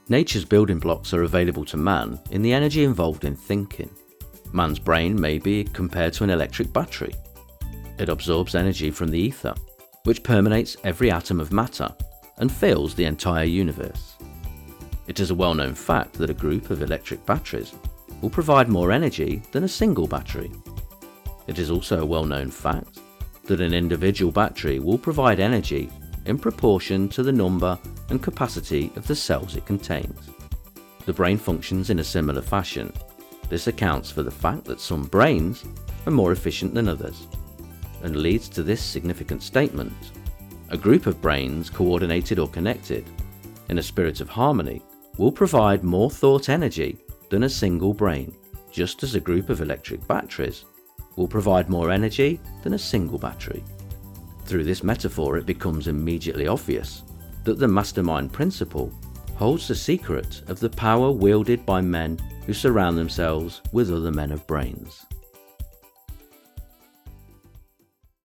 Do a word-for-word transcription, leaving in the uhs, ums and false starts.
Nature's building blocks are available to man in the energy involved in thinking. Man's brain may be compared to an electric battery. It absorbs energy from the ether, which permeates every atom of matter and fills the entire universe. It is a well-known fact that a group of electric batteries will provide more energy than a single battery. It is also a well-known fact that an individual battery will provide energy in proportion to the number and capacity of the cells it contains. The brain functions in a similar fashion. This accounts for the fact that some brains are more efficient than others, and leads to this significant statement: a group of brains, coordinated or connected in a spirit of harmony, will provide more thought energy than a single brain, just as a group of electric batteries will provide more energy than a single battery. Through this metaphor, it becomes immediately obvious that the mastermind principle holds the secret of the power wielded by men who surround themselves with other men of brains.